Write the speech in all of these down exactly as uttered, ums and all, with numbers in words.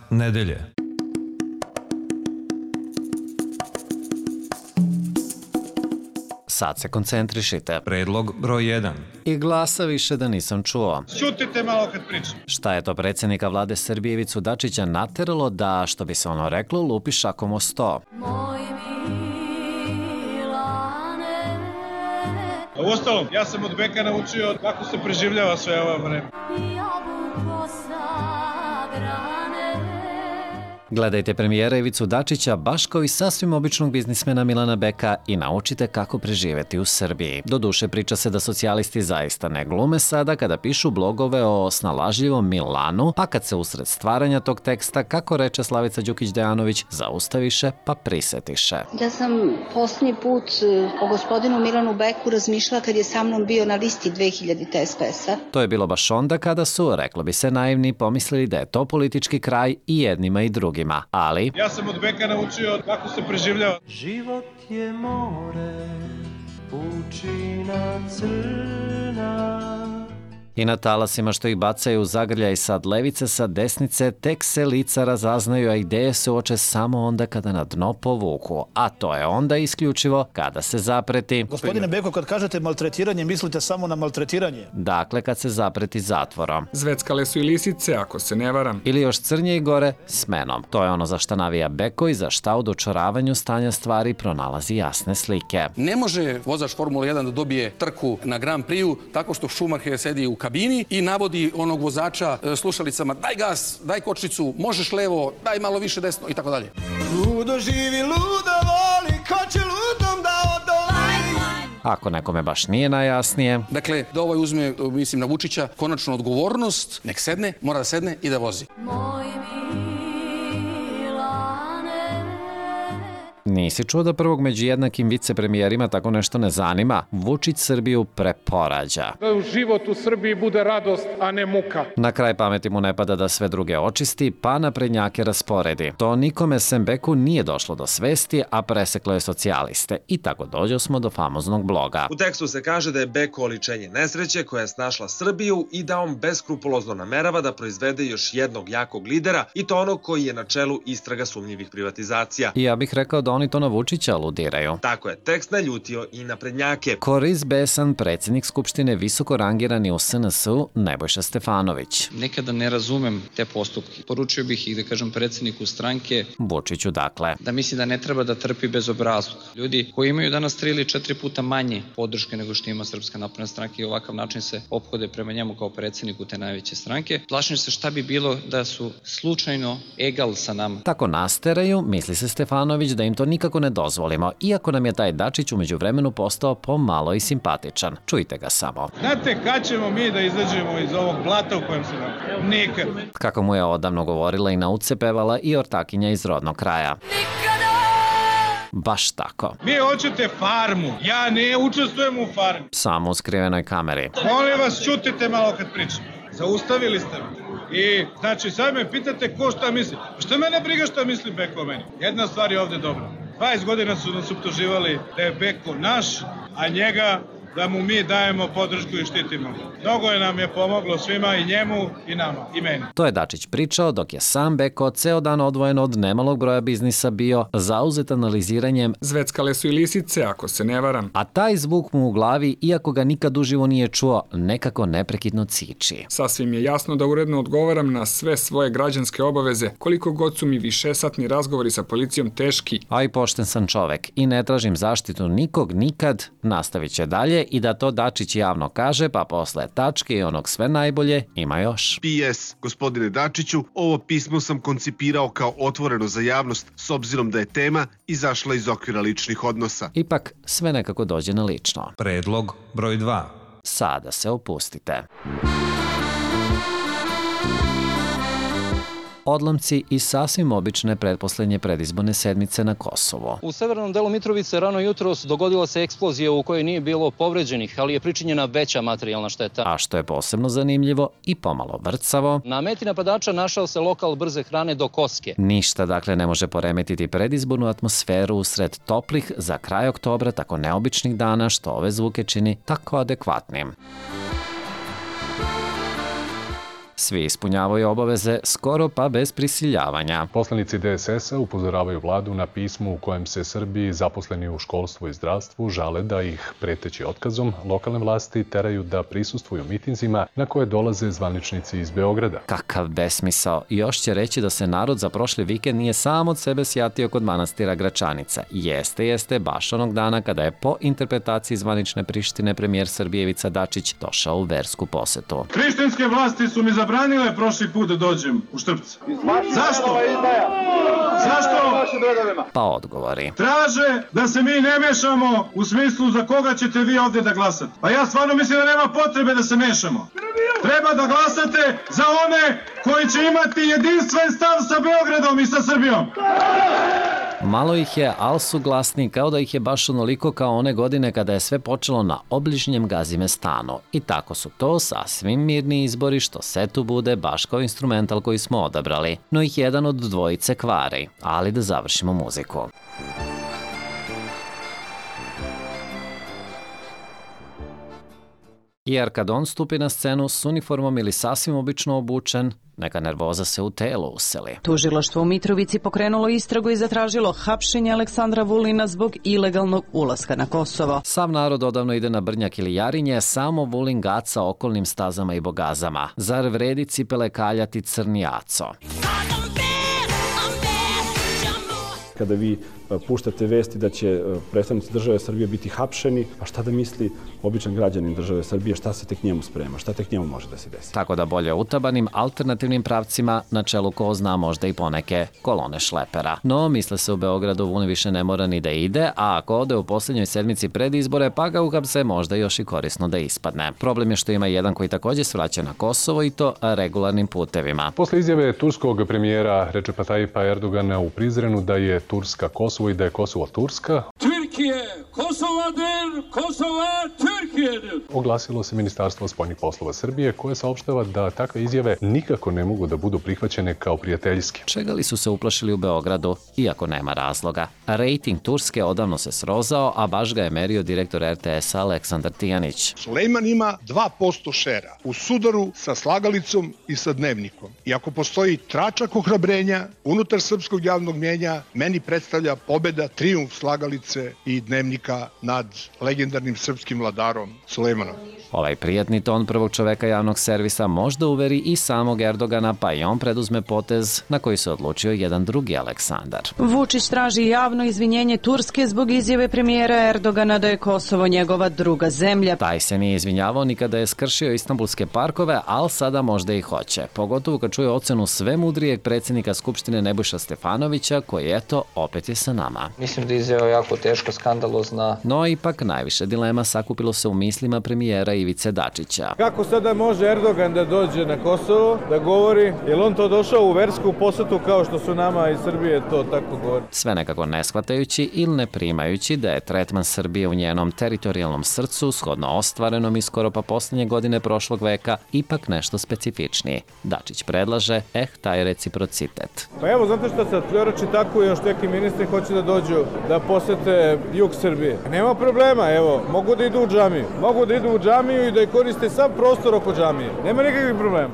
nedelje. Sad se koncentrišite. Predlog broj jedan. I glasa više da nisam čuo. Ćutite malo kad pričam. Šta je to predsjednika vlade Srbije Ivicu Dačića nateralo da, što bi se ono reklo, lupi šakom o sto? A uostalom, ja sam od Beka naučio kako se preživljava sve ovo vreme. Gledajte premijera Ivicu Dačića baš kao i sasvim običnog biznismena Milana Beka i naučite kako preživeti u Srbiji. Doduše, priča se da socijalisti zaista ne glume sada kada pišu blogove o snalažljivom Milanu, pa kad se usred stvaranja tog teksta, kako reče Slavica Đukić-Dejanović, zaustaviše pa prisetiše. Ja sam posljednji put o gospodinu Milanu Beku razmišljala kad je sa mnom bio na listi dve hiljadite es pe es-a. To je bilo baš onda kada su, reklo bi se naivni, pomislili da je to politički kraj i jednima i drugima. Ali ja sam od Beka naučio kako se preživljava. Život je more, pučina crna. i na talasima što ih bacaju u zagrljaj sad levice, sad desnice, tek se lica razaznaju, a ideje se uoče samo onda kada na dno povuku. A to je onda isključivo kada se zapreti. Gospodine Beko, kad kažete maltretiranje, mislite samo na maltretiranje? Dakle, kad se zapreti zatvorom. Zveckale su i lisice, ako se ne varam. Ili još crnje i gore, smenom. To je ono za šta navija Beko i za šta u dočaravanju stanja stvari pronalazi jasne slike. Ne može vozač Formule jedan da dobije trku na Grand Prix-u tako što Schumacher sedi u kabini i navodi onog vozača slušalicama daj gas, daj kočnicu, možeš levo, daj malo više desno i tako dalje. Ludo živi, ludo voli, ko će ludom da odoli. Ako nekome baš nije najjasnije. Dakle, da ovaj uzme, mislim, na Vučića, konačno odgovornost, nek sedne, mora da sedne i da vozi. Nisi čuo da prvog među jednakim vicepremijerima tako nešto ne zanima? Vučić Srbiju preporađa. Da u život u Srbiji bude radost, a ne muka. Na kraj pameti mu ne pada da sve druge očisti, pa naprednjake rasporedi. To nikome sem Beku nije došlo do svesti, a preseklo je socijaliste. I tako dođo smo do famoznog bloga. U tekstu se kaže da je Beko oličenje nesreće koja je snašla Srbiju i da on beskrupulozno namerava da proizvede još jednog jakog lidera i to onog koji je na čelu istraga sumnjivih privatizacija. I ja bih rekao da oni to na Vučića aludiraju. Tako je, tekst naljutio i naprednjake. Koriz besan, predsjednik Skupštine visoko rangirani u es en es u Nebojša Stefanović. Nekada ne razumem te postupke. Poručio bih ih da kažem predsjedniku stranke Vučiću dakle. Da misli da ne treba da trpi bezobrazluk. Ljudi koji imaju danas tri ili četiri puta manje podrške nego što ima Srpska napredna stranka i ovakav način se ophode prema njemu kao predsjedniku te najveće stranke. Plašim se šta bi bilo da su slučajno egal sa nama. Tako nasteraju, misli se Stefanović, da im to nikako ne dozvolimo, iako nam je taj Dačić umeđu vremenu postao pomalo i simpatičan. Čujte ga samo. Znate kad ćemo mi da izađemo iz ovog blata u kojem se nam? Nikad. Kako mu je odavno govorila i na uce pevala i ortakinja iz rodnog kraja. Nikada! Baš tako. Vi hoćete farmu, ja ne učestvujem u farmi. Samo u skrivenoj kameri. Molim vas, čutite malo kad pričam. Zaustavili ste me. I, znači, sad me pitate ko šta misli. Šta mene briga šta misli Beko o meni? Jedna stvar je ovde dobra. dvadeset godina su nas optuživali da je Beko naš, a njega da mu mi dajemo podršku i štitimo. Mnogo je nam je pomoglo svima, i njemu, i nama, i meni. To je Dačić pričao dok je sam Beko ceo dan odvojen od nemalog broja biznisa bio zauzet analiziranjem. Zveckale su i lisice, ako se ne varam. A taj zvuk mu u glavi, iako ga nikad uživo nije čuo, nekako neprekidno ciči. Sasvim je jasno da uredno odgovaram na sve svoje građanske obaveze, koliko god su mi višesatni razgovori sa policijom teški. A i pošten sam čovek i ne tražim zaštitu nikog nikad, nastavit će dalje i da to Dačić javno kaže, pa posle tačke i onog sve najbolje ima još. P S. Gospodine Dačiću, ovo pismo sam koncipirao kao otvoreno za javnost s obzirom da je tema izašla iz okvira ličnih odnosa. Ipak sve nekako dođe na lično. Predlog broj dva. Sada se opustite. Odlomci i sasvim obične pretposlednje predizborne sedmice na Kosovo. U severnom delu Mitrovice rano jutros dogodila se eksplozija u kojoj nije bilo povređenih, ali je pričinjena veća materijalna šteta. A što je posebno zanimljivo i pomalo vrcavo, na meti napadača našao se lokal brze hrane do Koske. Ništa dakle ne može poremetiti predizbornu atmosferu usred toplih za kraj oktobra tako neobičnih dana što ove zvuke čini tako adekvatnim. Svi ispunjavaju obaveze skoro pa bez prisiljavanja. Poslanici D S S-a upozoravaju vladu na pismu u kojem se Srbi zaposleni u školstvu i zdravstvu žale da ih preteći otkazom lokalne vlasti teraju da prisustvuju mitinzima na koje dolaze zvaničnici iz Beograda. Kakav besmisao. Još će reći da se narod za prošli vikend nije sam od sebe sjatio kod manastira Gračanica. Jeste, jeste, baš onog dana kada je po interpretaciji zvanične Prištine premijer Srbije Ivica Dačić došao u versku posetu. Prištinske vlasti su mi zabranile prošli put da dođem u Štrpce. Zašto? Zašto? Pa odgovori. Traže da se mi ne mešamo u smislu za koga ćete vi ovde da glasate. Pa ja stvarno mislim da nema potrebe da se mešamo. Treba da glasate za one koji će imati jedinstven stav sa Beogradom i sa Srbijom. Malo ih je, ali su glasni, kao da ih je baš onoliko kao one godine kada je sve počelo na obližnjem Gazimestanu. I tako su to sasvim mirni izbori, što se tu bude baš kao instrumental koji smo odabrali. No ih jedan od dvojice kvari. Ali da završimo muziku. Jer kad on stupi na scenu s uniformom ili sasvim obično obučen, neka nervoza se u telo useli. Tužilaštvo u Mitrovici pokrenulo istragu i zatražilo hapšenje Aleksandra Vulina zbog ilegalnog ulaska na Kosovo. Sav narod odavno ide na Brnjak ili Jarinje, samo Vulin gaca okolnim stazama i bogazama. Zar vredi cipele kaljati crni aco? Kada vi puštate vesti da će predstavnici države Srbije biti hapšeni, a šta da misli običan građanin države Srbije, šta se tek njemu sprema, šta tek njemu može da se desi. Tako da bolje utabanim alternativnim pravcima, na čelu ko zna možda i poneke kolone šlepera. No, misle se u Beogradu Vulin više ne mora ni da ide, a ako ode u posljednjoj sedmici pred izbore, pa ga uhapse možda još i korisno da ispadne. Problem je što ima jedan koji također svraća na Kosovo i to regularnim putevima. Posle izjave turskog premijera Recepa Tayyipa Erdogana u Prizrenu da je Turska Kosovo i da je Kosovo Turska, Türkiye, Kosova'dır, Kosova Türkiye'dir. Oglasilo se Ministarstvo spoljnih poslova Srbije koje saopštava da takve izjave nikako ne mogu da budu prihvaćene kao prijateljske. Čega li su se uplašili u Beogradu, iako nema razloga. Rating Turske odavno se srozao, a baš ga je merio direktor R T S-a Aleksandar Tijanić. Sulejman ima dva posto šera u sudaru sa Slagalicom i sa Dnevnikom. I ako postoji tračak ohrabrenja unutar srpskog javnog mjenja, meni predstavlja pobeda, trijumf Slagalice i Dnevnika nad legendarnim srpskim vladarom Sulejmanom. Ovaj prijatni ton prvog čoveka javnog servisa možda uveri i samog Erdogana, pa i on preduzme potez na koji se odlučio jedan drugi Aleksandar. Vučić traži javno izvinjenje Turske zbog izjave premijera Erdogana da je Kosovo njegova druga zemlja. Taj se nije izvinjavao ni kada je skršio istanbulske parkove, ali sada možda i hoće. Pogotovo kad čuje ocenu sve mudrijeg predsjednika Skupštine Nebojša Stefanovića, koji eto opet je sa nama. Mislim da je izjava jako teško, skandalozna. No ipak najviše dilema sakupilo se u mislima premijera Ivice Dačića. Kako sada može Erdogan da dođe na Kosovo, da govori, je li on to došao u versku posetu kao što su nama iz Srbije to tako govori? Sve nekako ne shvatajući ili ne primajući da je tretman Srbije u njenom teritorijalnom srcu, shodno ostvarenom i skoro pa posljednje godine prošlog veka, ipak nešto specifičniji. Dačić predlaže, eh, taj reciprocitet. Pa evo, znate što sad, Fljorač i tako još neki ministri hoće da dođu da posete jug Srbije. Nema problema, evo, mogu da idu u džamiju. Mogu da idu u džamiju i da koriste sam prostor oko džamije. Nema nikakvih problema.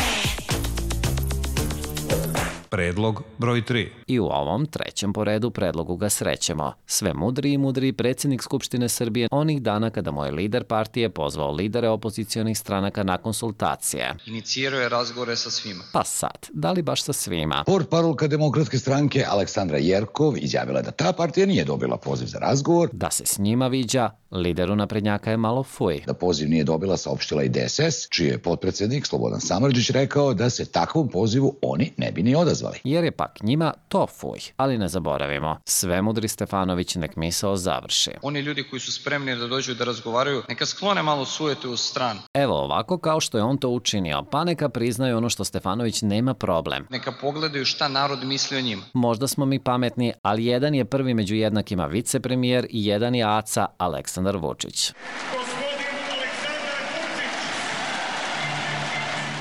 Predlog broj tri. I u ovom trećem po redu predlogu ga srećemo. Sve mudri i mudri predsjednik Skupštine Srbije onih dana kada mu je lider partije pozvao lidere opozicionih stranaka na konsultacije. Inicirao je razgovore sa svima. Pa sad, da li baš sa svima? Portparolka Demokratske stranke Aleksandra Jerkov izjavila da ta partija nije dobila poziv za razgovor. Da se s njima viđa, lideru naprednjaka je malo fuj. Da poziv nije dobila, saopštila i D S S, čiji je potpredsjednik Slobodan Samardžić rekao da se takvom pozivu oni ne bi ni odazvali. Jer je pak njima to fuj. Ali ne zaboravimo, sve mudri Stefanović nek misao završi. Oni ljudi koji su spremni da dođu da razgovaraju, neka sklone malo sujete u stranu. Evo ovako kao što je on to učinio, pa neka priznaju ono što Stefanović nema problem. Neka pogledaju šta narod misli o njima. Možda smo mi pametni, ali jedan je prvi među jednakima vicepremijer i jedan je aca Aleksandar Vučić.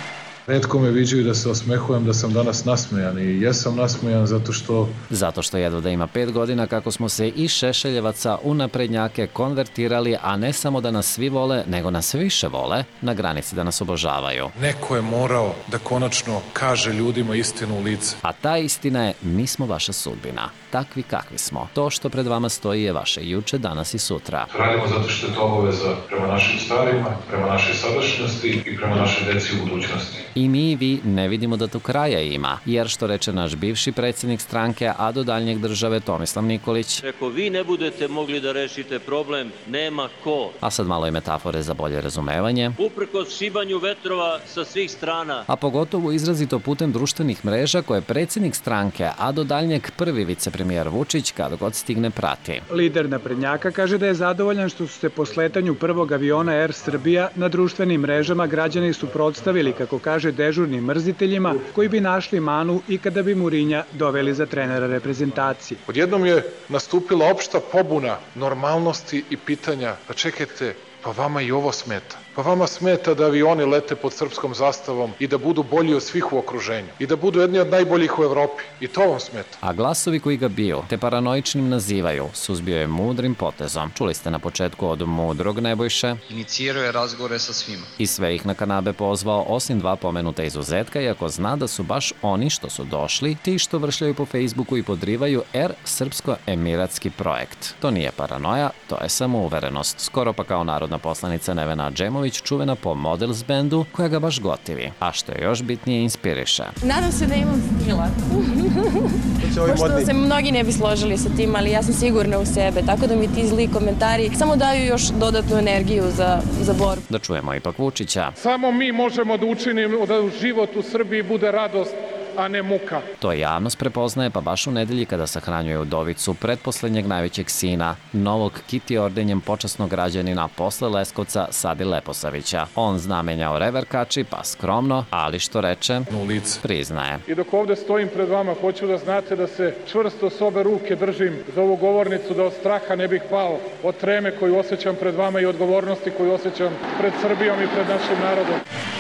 Retko me viđaju da se osmehujem, da sam danas nasmejan i jesam nasmejan zato što... Zato što jedva da ima pet godina kako smo se iz Šešeljevaca u naprednjake konvertirali, a ne samo da nas svi vole, nego nas više vole, na granici da nas obožavaju. Neko je morao da konačno kaže ljudima istinu u lice. A ta istina je, mi smo vaša sudbina. Takvi kakvi smo. To što pred vama stoji je vaše juče, danas i sutra. Radimo zato što je to obaveza prema našim starima, prema našoj sadašnjosti i prema našoj deci u budućnosti. I mi i vi ne vidimo da tu kraja ima, jer što reče naš bivši predsjednik stranke, a do daljnjeg države Tomislav Nikolić. Ako vi ne budete mogli da rešite problem, nema ko. A sad malo i metafore za bolje razumevanje. Uprkos šibanju vetrova sa svih strana. A pogotovo izrazito putem društvenih mreža koje predsjednik stranke, a do daljnjeg prvi vicepremijer Vučić kad god stigne prati. Lider naprednjaka kaže da je zadovoljan što su se po sletanju prvog aviona Air Srbija na društvenim mrežama građani suprotstavili, kako kaže, dežurnim mrziteljima koji bi našli manu i kada bi Murinja doveli za trenera reprezentacije. Odjednom je nastupila opšta pobuna normalnosti i pitanja, pa čekajte, pa vama i ovo smeta. Pa vama smeta da avioni lete pod srpskom zastavom i da budu bolji od svih u okruženju. I da budu jedni od najboljih u Evropi. I to vam smeta. A glasovi koji ga biju, te paranoičnim nazivaju, suzbio je mudrim potezom. Čuli ste na početku od mudrog Nebojše. Inicirao je razgovore sa svima. I sve ih na kanabe pozvao, osim dva pomenuta izuzetka, iako zna da su baš oni što su došli, ti što vršljaju po Facebooku i podrivaju Er srpsko-emiratski projekt. To nije paranoja, to je samouverenost. Skoro pa kao narodna poslanica Nevena Džemović, čuvena po Models bandu, koja ga baš gotivi, a što je još bitnije inspiriše. Nadam se da imam stila. Pošto se mnogi ne bi složili sa tim, ali ja sam sigurna u sebe, tako da mi ti zli komentari samo daju još dodatnu energiju za, za borbu. Da čujemo ipak Vučića. Samo mi možemo da učinimo da život u Srbiji bude radost, a ne muka. To javnost prepoznaje pa baš u nedelji kada sahranjuje udovicu pretposlednjeg najvećeg sina, novog Kiti ordenjem počasnog građanina posle Leskovca Sadi Leposavića. On zna menjao reverkači pa skromno, ali što reče, priznaje. I dok ovde stojim pred vama, hoću da znate da se čvrsto s obe ruke držim za ovu govornicu, da od straha ne bih pao, od treme koju osjećam pred vama i odgovornosti koju osjećam pred Srbijom i pred našim narodom.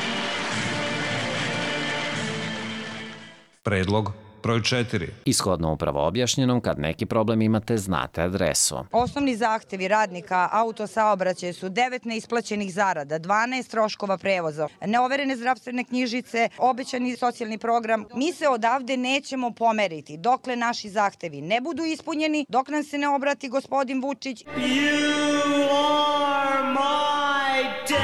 Predlog broj četiri. Ishodno upravo objašnjenom, kad neki problem imate, znate adresu. Osnovni zahtevi radnika autosaobraćaja su devet neisplaćenih zarada, dvanaest troškova prevoza, neoverene zdravstvene knjižice, obećani socijalni program. Mi se odavde nećemo pomeriti dokle naši zahtevi ne budu ispunjeni, dok nam se ne obrati gospodin Vučić. You are my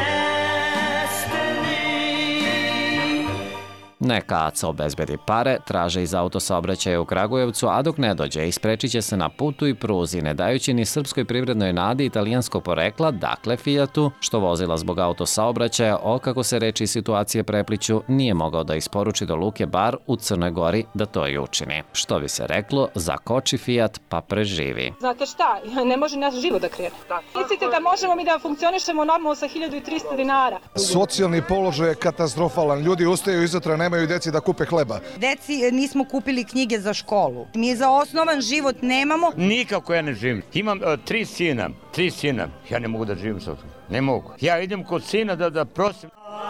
Neka Aca obezbedi pare, traže iz autosaobraćaja u Kragujevcu, a dok ne dođe, isprečit će se na putu i pruzi, ne dajući ni srpskoj privrednoj nadi italijanskog porekla, dakle Fijatu, što vozila zbog autosaobraćaja, o kako se reči situacije prepliću, nije mogao da isporuči do Luke Bar u Crnoj Gori da to i učini. Što bi se reklo, zakoči Fijat pa preživi. Znate šta, ne može nas živo da krene. Mislite da možemo mi da funkcionišemo normalno sa hiljadu i trista dinara? Socijalni položaj je katastrofalan. Ljudi ustaju izutra, nemaju deci da kupe hleba. Deci nismo kupili knjige za školu. Mi za osnovan život nemamo. Nikako ja ne živim. Imam uh, tri sina, tri sina. Ja ne mogu da živim sa to. Ne mogu. Ja idem kod sina da, da prosim.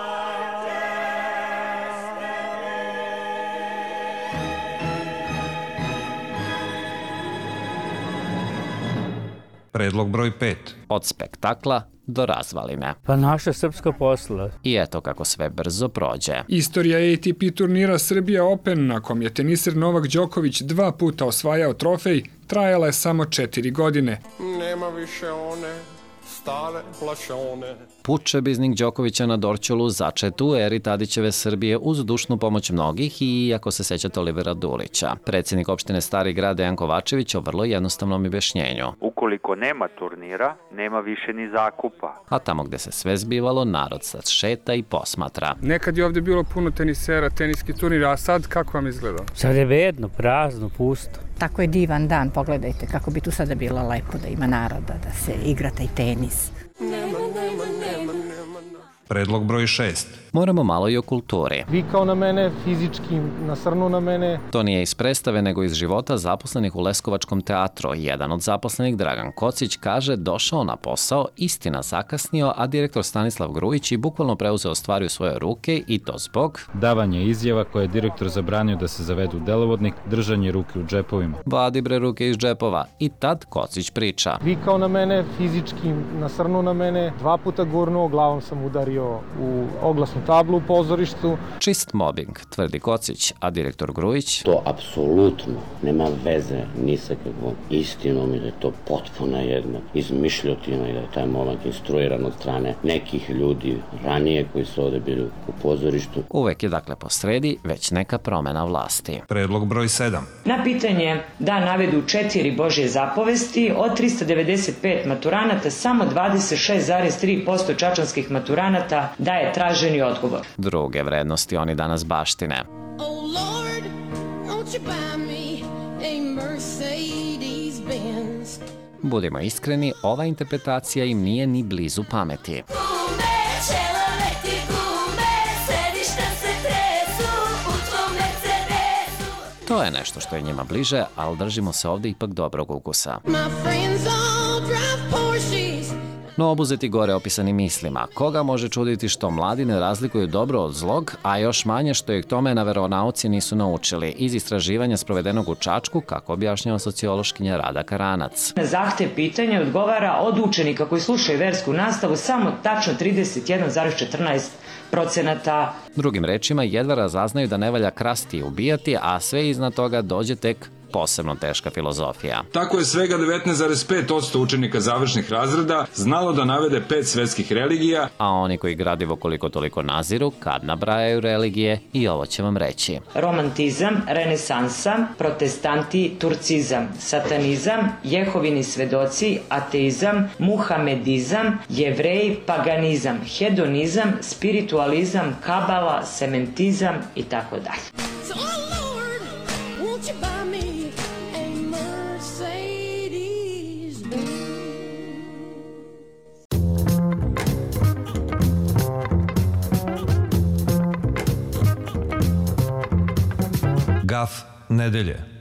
Predlog broj pet. Od spektakla do razvaline. Pa naše srpsko posla. I eto kako sve brzo prođe. Istorija A T P turnira Srbija Open, na kom je teniser Novak Đoković dva puta osvajao trofej, trajala je samo četiri godine. Nema više one stare plašone. Pučebiznik Đokovića na Dorćolu začet u eri Tadićeve Srbije uz dušnu pomoć mnogih i, ako se sećate, Olivera Dulića. Predsjednik opštine Stari grad Dejan Kovačević o vrlo jednostavnom objašnjenju. Ukoliko nema turnira, nema više ni zakupa. A tamo gde se sve zbivalo, narod sad šeta i posmatra. Nekad je ovde bilo puno tenisera, teniski turnir, a sad kako vam izgleda? Sad je bedno, prazno, pusto. Tako je divan dan, pogledajte kako bi tu sada bilo lepo da ima naroda, da se igra taj tenis. Predlog broj šest. Moramo malo i o kulturi. Vikao na mene, fizički nasrnuo na mene. To nije iz predstave, nego iz života zaposlenih u Leskovačkom teatru. Jedan od zaposlenih, Dragan Kocić, kaže došao na posao, istina zakasnio, a direktor Stanislav Grujić i bukvalno preuzeo stvari u svoje ruke i to zbog davanje izjava koje je direktor zabranio da se zavedu u delovodnik, držanje ruke u džepovima. Vadi bre ruke iz džepova. I tad Kocić priča. Vikao na mene, fizički nasrnuo na mene, dva puta gurnuo, glavom sam udario u oglasnu tablu u pozorištu. Čist mobbing, tvrdi Kocić, a direktor Grujić... To apsolutno nema veze ni sa kakvom istinom i da je to potpuna jedna izmišljotina i da je taj momak instruiran od strane nekih ljudi ranije koji su ovde bili u pozorištu. Uvek je dakle po sredi već neka promena vlasti. Predlog broj sedam. Na pitanje da navedu četiri Božje zapovesti, od trista devedeset pet maturanata samo dvadeset šest zarez tri posto čačanskih maturanata daje traženi odgovor. Druge vrednosti oni danas baštine. Oh Lord, won't you buy me a Mercedes Benz? Budimo iskreni, ova interpretacija im nije ni blizu pameti. To je nešto što je njima bliže, ali držimo se ovde ipak dobrog ukusa. No obuzeti gore opisanim mislima, koga može čuditi što mladi ne razlikuju dobro od zlog, a još manje što ih tome na veronauci nisu naučili iz istraživanja sprovedenog u Čačku, kako objašnjava sociološkinja Rada Karanac. Na zahtev pitanja odgovara od učenika koji slušaju versku nastavu samo tačno trideset jedan zarez četrnaest procenata. Drugim rečima, jedva razaznaju da ne valja krasti i ubijati, a sve iznad toga dođe tek posebno teška filozofija. Tako je svega devetnaest zarez pet posto učenika završnih razreda znalo da navede pet svetskih religija, a oni koji gradivo koliko toliko naziru, kad nabrajaju religije, i ovo će vam reći. Romantizam, renesansa, protestanti, turcizam, satanizam, jehovini svedoci, ateizam, muhamedizam, jevreji, paganizam, hedonizam, spiritualizam, kabala, sementizam i tako dalje. Gaf nedelje.